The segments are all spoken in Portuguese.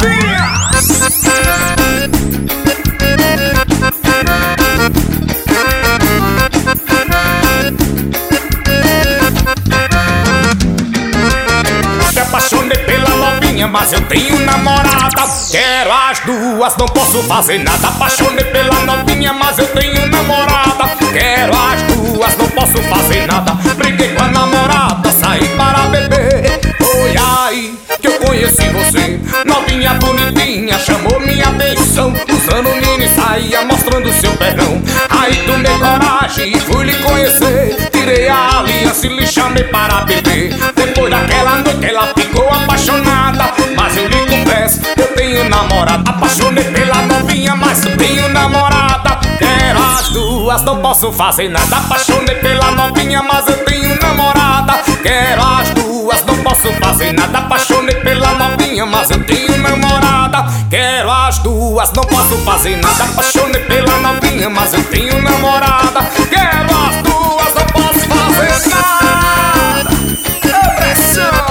novinha. Me apaixonei pela novinha, mas eu tenho namorada. Quero as duas, não posso fazer nada. Apaixonei pela novinha, mas eu tenho namorada. Quero as duas, não posso fazer nada. Briguei com a namorada, saí para beber. Foi aí que eu conheci você. Novinha bonitinha, chamou minha atenção. Usando mini saia, mostrando seu perdão. Aí tomei coragem e fui lhe conhecer. Tirei a aliança e lhe chamei para beber. Depois daquela noite ela ficou apaixonada, mas eu lhe confesso, eu tenho namorada. Apaixonei pela novinha, mas eu tenho namorada. Quero as duas, não posso fazer nada. Apaixonei pela novinha, mas eu tenho namorada. Quero as duas, não posso fazer nada. Apaixonei pela novinha, mas eu tenho namorada. Quero as duas, não posso fazer nada. Apaixonei pela novinha, mas eu tenho namorada. Quero as duas, não posso fazer nada. É pressão.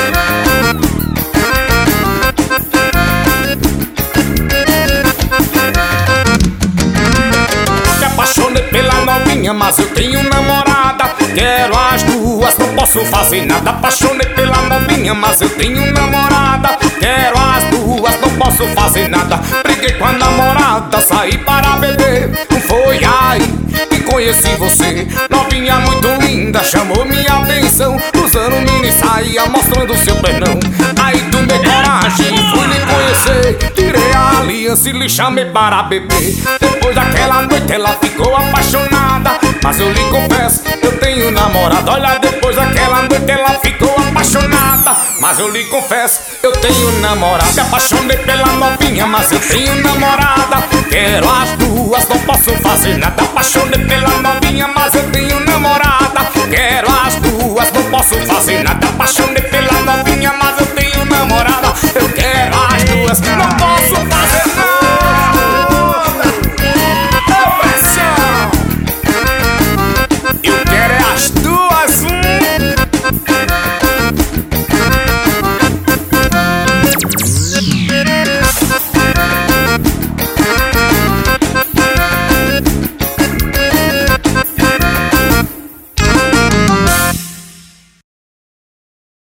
Me apaixonei pela novinha, mas eu tenho namorada. Quero as duas, não posso fazer nada. Apaixonei pela novinha, mas eu tenho namorada. Quero as duas, não posso fazer nada. Briguei com a namorada, saí para beber. Foi aí que conheci você. Novinha muito linda, chamou minha atenção. Usando mini saia, mostrando seu perdão. Aí tomei coragem e fui lhe conhecer. Tirei a aliança e lhe chamei para beber. Depois daquela noite ela ficou apaixonada, mas eu lhe confesso, eu tenho namorada. Olha, depois daquela noite ela ficou apaixonada, mas eu lhe confesso, eu tenho namorada. Me apaixonei pela novinha, mas eu tenho namorada. Quero as duas, não posso fazer nada. Apaixonei pela novinha, mas eu tenho namorada. Quero as duas, não posso fazer nada. Apaixonei pela novinha, mas